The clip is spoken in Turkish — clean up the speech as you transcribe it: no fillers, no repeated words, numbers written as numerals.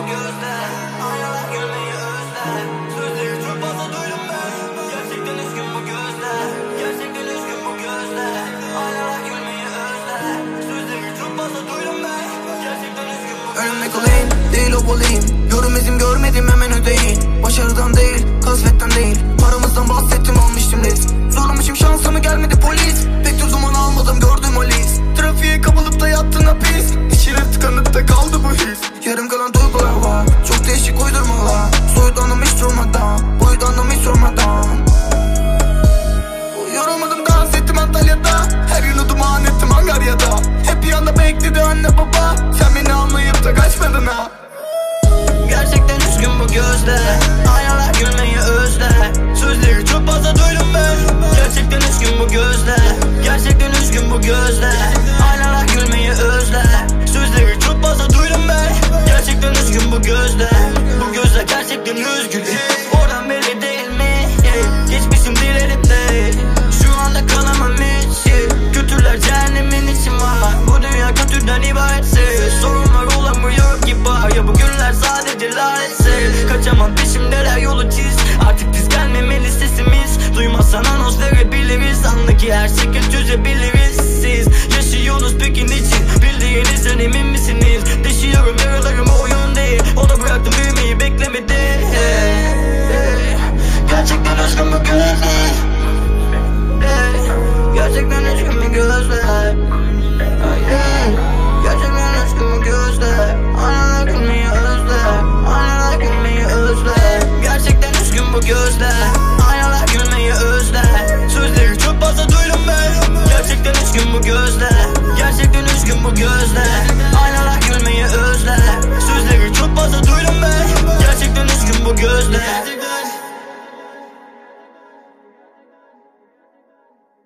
gözler, aynalar gülmeyi özler. Sözleri çok fazla duydum ben. Gerçekten üzgün bu gözler, gerçekten üzgün bu gözler. Aynalar gülmeyi özler. Sözleri çok fazla duydum ben. Gerçekten üzgün bu gözler. Önümde kalayım, değil o olayım. Yorum izim görmedim hemen ödeyin. Başarıdan değil, kasvetten değil. Paramızdan bahsettim almıştım risk. Zorlamışım şansımı gelmedi polis. Pek de zaman almadım gördüm o lis. Trafiğe kapılıp da yattın hapis. İçine tıkanıp da kaldı bu his. Yarım kalan duygular var, çok değişik uydurmalar. Soyutlandım hiç durmadan, boyutlandım hiç sormadan. Yorulmadım dans ettim Antalya'da. Her yıl duman ettim Angarya'da. Hep bir yanda bekledi anne baba. Sen beni anlayıp da kaçmadın ha. Gerçekten üzgün bu gözler, aynalar gülmeyi özler. Sözleri çok fazla duydum ben. Gerçekten üzgün bu gözler, gerçekten üzgün bu gözler. Aynalar gülmeyi özler. Sözleri çok fazla duydum ben. Gerçekten üzgün bu gözler. Bu gözler gerçekten üzgün. Oradan belli değil mi? Geçmişim dilerimde. Şu anda kalamam hiç. Kötüler cehennemin içi var. Bu dünya kötüden ibaretse. Sorunlar olamıyor ki var. Ya bugünler sadece lanetse. Kaçamam peşimdeler yolu çiz. Artık diz gelmemeli sesimiz. Duymazsan anons verebiliriz. Andaki her şekil çözebiliriz. Siz yaşıyorsunuz peki niçin? Bildiğinizden emin misiniz? Deşiyorum yaralarımı oyun değil. Ona bıraktım büyümeyi beklemedi. Gerçekten üzgün bu gözler. Gerçekten üzgün bu gözler. Gerçekten üzgün bu gözler. Aynalar gülmeyi özler. Aynalar gülmeyi özler. Gerçekten üzgün bu gözler. Aynalar gülmeyi özler. Sözleri çok fazla duydum ben. Gerçekten üzgün bu gözler. Gerçekten üzgün bu gözler.